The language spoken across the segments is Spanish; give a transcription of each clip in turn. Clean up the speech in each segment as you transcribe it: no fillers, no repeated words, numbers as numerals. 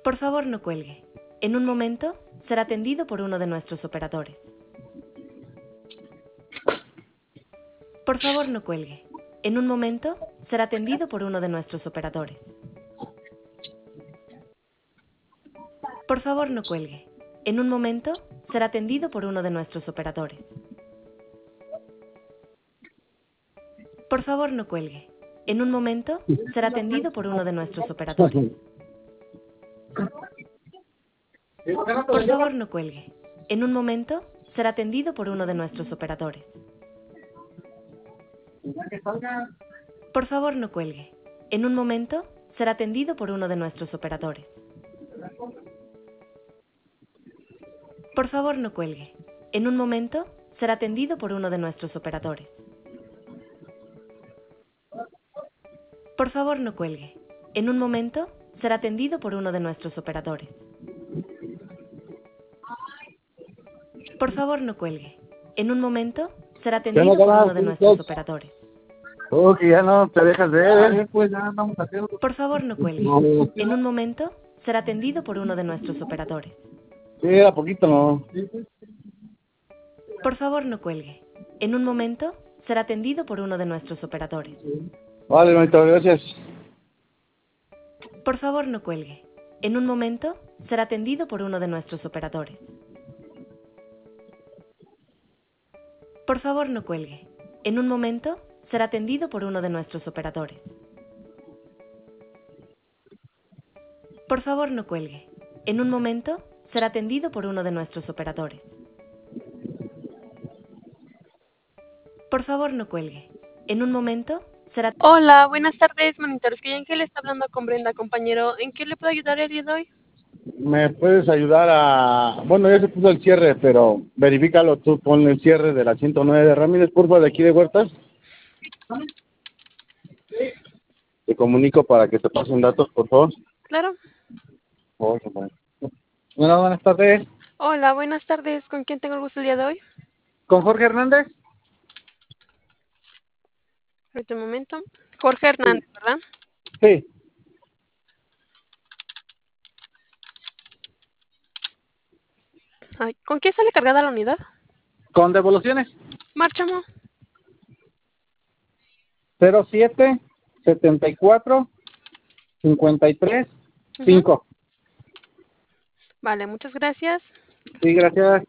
Por favor, no cuelgue. En un momento, será atendido por uno de nuestros operadores. Por favor, no cuelgue. En un momento, será atendido por uno de nuestros operadores. Por favor, no cuelgue. En un momento, será atendido por uno de nuestros operadores. Por favor, no cuelgue. En un momento, será atendido por uno de nuestros operadores. Por favor, no cuelgue. En un momento, será atendido por uno de nuestros operadores. Por favor, no cuelgue. En un momento, será atendido por uno de nuestros operadores. Por favor, no cuelgue. En un momento, será atendido por uno de nuestros operadores. Por favor, no cuelgue. En un momento, será atendido por uno de nuestros operadores. Por favor, no cuelgue. En un momento, será atendido por uno de nuestros operadores. Oh, que ya no te dejas ver. Pues ya vamos a hacerlo. Por favor, no cuelgue. En un momento, será atendido por uno de nuestros operadores. Sí, a poquito no. Por favor, no cuelgue. En un momento, será atendido por uno de nuestros operadores. Vale, hermanito, gracias. Por favor, no cuelgue. En un momento, será atendido por uno de nuestros operadores. Por favor, no cuelgue. En un momento, será atendido por uno de nuestros operadores. Por favor, no cuelgue. En un momento, será atendido por uno de nuestros operadores. Por favor, no cuelgue. En un momento, será... Hola, buenas tardes, monitores. ¿En qué le está hablando con Brenda, compañero? ¿En qué le puedo ayudar el día de hoy? ¿Me puedes ayudar a...? Bueno, ya se puso el cierre, pero verifícalo tú, pon el cierre de la 109 de Ramírez, por favor, de aquí de Huertas. Te comunico para que te pasen datos, por favor. Claro. Bueno, buenas tardes. Hola, buenas tardes. ¿Con quién tengo el gusto el día de hoy? ¿Con Jorge Hernández? Ahorita un momento. Jorge Hernández, ¿verdad? Sí. Ay, ¿con quién sale cargada la unidad? ¿Con devoluciones? Márchamo. 07 74 53 5. Vale, muchas gracias. Sí, gracias.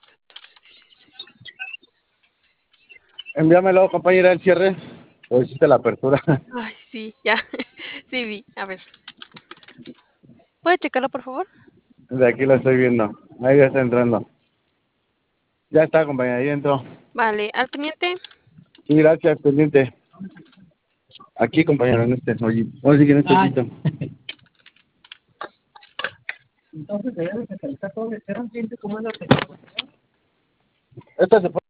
Envíamelo, compañera, el cierre. O hiciste la apertura. Ay, sí, ya. Sí, vi. A ver. ¿Puede checarlo, por favor? De aquí lo estoy viendo. Ahí ya está entrando. Ya está, compañera, ahí entró. Vale, al teniente. Sí, gracias, pendiente. Aquí, compañero, en este. Oye, sí que en este sitio. Entonces, debe de centralizar todo. ¿Era un cliente como es la... Esta se